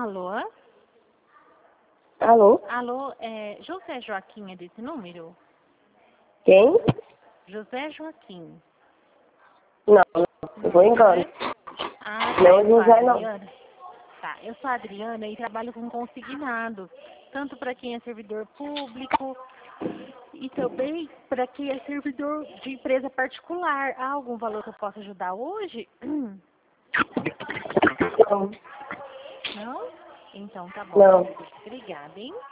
Alô? Alô? Alô, José Joaquim é desse número? Quem? José Joaquim. Não, eu vou engano. Ah, Não, eu sou a José não. Adriana. Tá, eu sou a Adriana e trabalho com consignados, tanto para quem é servidor público e também para quem é servidor de empresa particular. Há algum valor que eu possa ajudar hoje? Não. Não? Então tá bom. Não. Obrigada, hein?